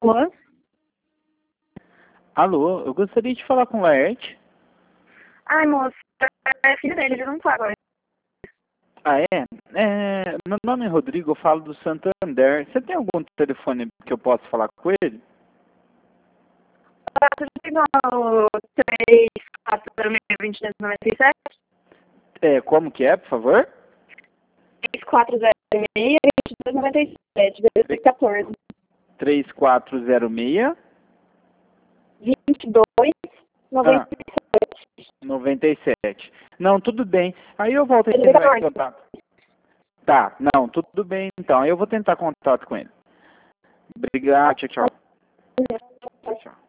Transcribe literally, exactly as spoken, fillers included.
Alô? Alô, eu gostaria de falar com o Laerte. Ai, moço, é filho dele, ele não tá agora. Ah, é? é? Meu nome é Rodrigo, eu falo do Santander. Você tem algum telefone que eu possa falar com ele? Ah, você já pegou o três quatro zero seis, dois dois nove sete? É, como que é, por favor? três quatro zero seis, dois dois nove sete, dois mil e quatorze. três quatro zero seis, vinte e dois, ah, noventa e sete. noventa e sete. Não, tudo bem. Aí eu volto a dois mil e entrar em quatorze. contato. Tá, não, tudo bem então. Aí eu vou tentar contato com ele. Obrigado, tchau, tchau. Tchau, tchau.